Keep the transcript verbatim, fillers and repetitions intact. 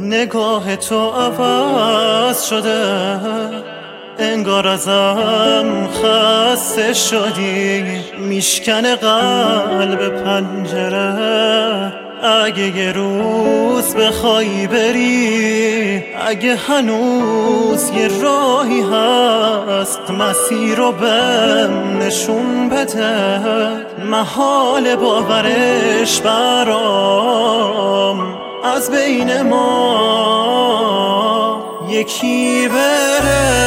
نگاه تو عوض شده، انگار ازم خسته شدی. میشکنه قلب پنجره اگه یه روز بخوای بری، اگه هنوز یه راهی هست مسیر رو بهم نشون بده. محال باورش برام از بین ما یکی بره.